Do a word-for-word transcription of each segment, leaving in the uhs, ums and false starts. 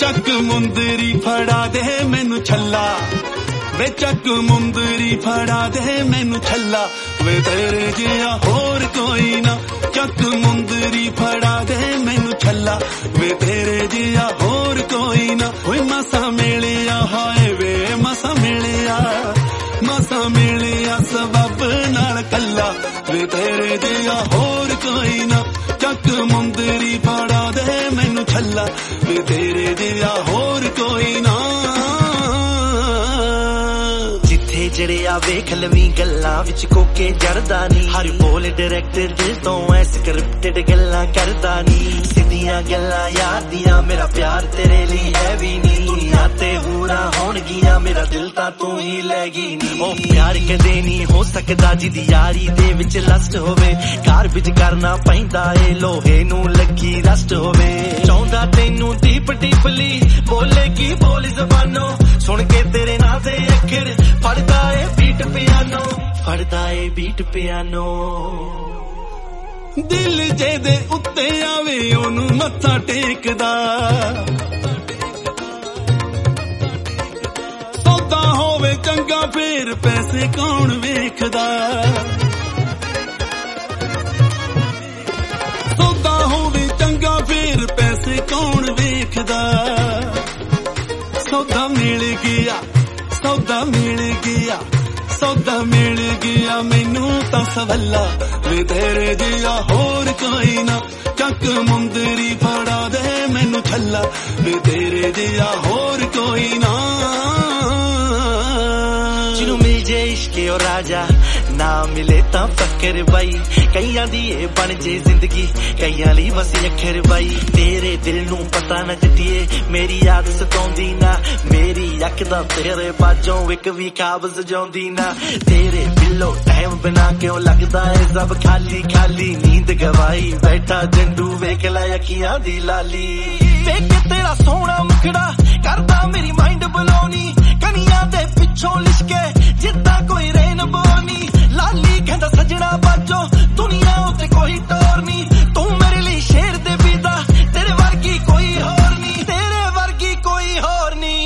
ਚੱਕ ਮੁੰਦਰੀ ਫੜਾ ਦੇ ਮੈਨੂੰ ਛੱਲਾ ਵੇ ਚੱਕ ਮੁੰਦਰੀ ਫੜਾ ਦੇ ਮੈਨੂੰ ਛੱਲਾ ਵੇ ਤੇਰੇ ਜਿਹਾ ਹੋਰ ਕੋਈ ਨਾ ਚੱਕ ਮੁੰਦਰੀ ਫੜਾ ਦੇ ਮੈਨੂੰ ਛੱਲਾ ਵੇ ਤੇਰੇ ਜਿਹਾ ਹੋਰ ਕੋਈ ਨਾ ਓਏ ਮਸਾਂ ਮਿਲਿਆ ਹਾਏ ਵੇ ਮਸਾਂ ਮਿਲਿਆ ਮਸਾਂ ਮਿਲਿਆ ਸਬਬ ਨਾਲ ਕੱਲਾ ਵੇ ਤੇਰੇ ਜਿਹਾ ਹੋਰ ਕੋਈ ਨਾ ਚੱਕ ਮੁੰਦਰੀ ਫੜਾ ਦੇ ਮੈਨੂੰ ਛੱਲਾ ਵੇ ਤੇਰੇ ਜਿਹਾ ਹੋਰ ਕੋਈ ਨਾ ਜੜਿਆ ਵੇਖ ਲਵੀਂ ਗੱਲਾਂ ਵਿੱਚ ਕੋਕੇ ਜੜਦਾ ਨੀ ਹਰ ਬੋਲ ਡਾਇਰੈਕਟਰ ਦਿਲ ਤੋਂ ਐ ਸਕ੍ਰਿਪਟਡ ਗੱਲਾਂ ਕਰਦਾ ਨੀ ਸਿੱਧੀਆਂ ਗੱਲਾਂ ਯਾਰ ਦੀਆਂ ਮੇਰਾ ਪਿਆਰ ਤੇਰੇ ਲਈ ਹੈ ਵੀ ਨੀ ਦੁਨੀਆ ਤੇ ਹੂਰਾਂ ਹੋਣਗੀਆਂ ਮੇਰਾ ਦਿਲ ਤਾਂ ਤੂੰ ਹੀ ਲੈ ਗਈ ਨੀ ਉਹ ਪਿਆਰ ਕਦੇ ਨਹੀਂ ਹੋ ਸਕਦਾ ਜਿਹਦੀ ਯਾਰੀ ਦੇ ਵਿੱਚ ਲਸਟ ਹੋਵੇ ਘਰ ਵਿੱਚ ਕਰਨਾ ਪੈਂਦਾ ਏ ਲੋਹੇ ਨੂੰ ਲੱਗੀ ਰਸਟ ਹੋਵੇ ਚਾਹੁੰਦਾ ਤੈਨੂੰ ਦੀਪ ਡੀਪਲੀ ਬੋਲੇ ਕੀ ਬੋਲ ਜ਼ਬਾਨੋਂ ਸੁਣ ਕੇ ਤੇਰੇ ਨਾਂ ਦੇ ਅੱਖਰ ਫੜਦਾ ਏ ਬੀਟ ਪਿਆਨੋ ਫੜਦਾ ਏ ਬੀਟ ਪਿਆਨੋ ਦਿਲ ਜਿਹਦੇ ਉੱਤੇ ਆਵੇ ਉਹਨੂੰ ਮੱਥਾ ਟੇਕਦਾ ਸੌਦਾ ਹੋਵੇ ਚੰਗਾ ਫੇਰ ਪੈਸੇ ਕੌਣ ਵੇਖਦਾ ਸੌਦਾ ਹੋਵੇ ਚੰਗਾ ਫੇਰ ਪੈਸੇ ਕੌਣ ਵੇਖਦਾ ਸੌਦਾ ਮਿਲ ਗਿਆ ਸੌਦਾ ਮਿਲ ਗਿਆ ਸੌਦਾ ਮਿਲ ਗਿਆ ਮੈਨੂੰ ਤਾਂ ਸਵੱਲਾ ਵੇ ਤੇਰੇ ਜਿਹਾ ਹੋਰ ਕੋਈ ਨਾ ਚੱਕ ਮੁੰਦਰੀ ਫੜਾ ਦੇ ਮੈਨੂੰ ਛੱਲਾ ਵੇ ਤੇਰੇ ਜਿਹਾ ਹੋਰ ਕੋਈ ਨਾ ਜਿਹਨੂੰ ਮਿਲ ਜੇ ਇਸ਼ਕੇ ਓ ਰਾਜਾ ਨਾ ਮਿਲੇ ਤਾਂ ਫੱਕਰ ਬਾਈ ਕਈਆਂ ਦੀ ਇਹ ਬਣ ਜੇ ਜ਼ਿੰਦਗੀ ਕਈਆਂ ਲਈ ਵਸੀ ਅੱਖਰ ਬਾਈ ਤੇਰੇ ਦਿਲ ਨੂੰ ਪਤਾ ਨਾ ਜੱਟੀਏ ਮੇਰੀ ਯਾਦ ਸਤਾਉਂਦੀ ਨਾ ਮੇਰੀ ਅੱਖ ਦਾ ਤੇਰੇ ਬਾਝੋਂ ਇੱਕ ਵੀ ਖਾਬ ਸਜਾਉਂਦੀ ਨਾ ਤੇਰੇ ਬਿੱਲੋ ਟਾਈਮ ਬਿਨਾ ਕਿਉਂ ਲੱਗਦਾ ਏ ਸਭ ਖਾਲੀ ਖਾਲੀ ਨੀਂਦ ਗਵਾਈ ਬੈਠਾ ਜੰਡੂ ਵੇਖ ਲੈ ਅੱਖੀਆਂ ਦੀ ਲਾਲੀ ਵੇਖ ਤੇਰਾ ਸੋਹਣਾ ਮੁਖੜਾ ਕਰਦਾ ਮੇਰੀ ਮਾਈਂਡ ਬਲੋਨੀ ਕਨੀਆਂ ਦੇ ਪਿੱਛੋਂ ਲਿਸ਼ਕੇ ਜਿੱਦਾਂ ਕੋਈ ਰੇਨਬੋ ਨੀ ਲਾਲੀ ਕਹਿੰਦਾ ਸਜਣਾ ਬਾਜੋ ਦੁਨੀਆ ਉੱਤੇ ਕੋਈ ਟੋਰ ਨੀ ਤੂੰ ਮੇਰੇ ਲਈ ਸ਼ੇਰ ਦੇ ਵਿਦਾ ਤੇਰੇ ਵਰਗੀ ਕੋਈ ਹੋਰ ਨੀ ਤੇਰੇ ਵਰਗੀ ਕੋਈ ਹੋਰ ਨੀ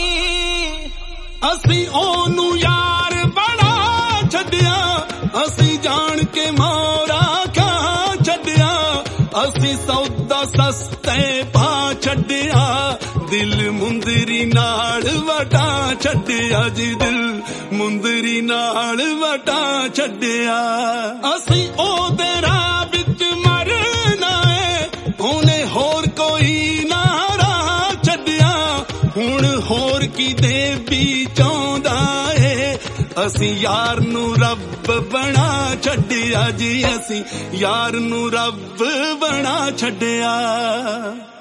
ਅਸੀਂ ਉਹਨੂੰ ਯਾਰ ਬਣਾ ਛੱਡਿਆ ਅਸੀਂ ਜਾਣ ਕੇ ਮੋਰਾ ਖਾ ਛੱਡਿਆ ਅਸੀਂ ਸੌਦਾ ਸਸਤੇ ਪਾ ਛੱਡਿਆ ਦਿਲ ਮੁੰਦਰੀ ਨਾਲ ਵਟਾ ਛੱਡਿਆ ਜੀ ਦਿਲ ਮੁੰਦਰੀ ਨਾਲ ਵਟਾ ਛੱਡਿਆ ਅਸੀਂ ਉਹਦੇ ਰਾਹ ਵਿੱਚ ਮਰਨਾ ਏ ਉਹਨੇ ਹੋਰ ਕੋਈ ਨਾ ਰਾਹ ਛੱਡਿਆ ਹੁਣ ਹੋਰ ਕਿਤੇ ਵੀ ਚਾਹੁੰਦਾ ਏ ਅਸੀਂ ਯਾਰ ਨੂੰ ਰੱਬ ਬਣਾ ਛੱਡਿਆ ਜੀ ਅਸੀਂ ਯਾਰ ਨੂੰ ਰੱਬ ਬਣਾ ਛੱਡਿਆ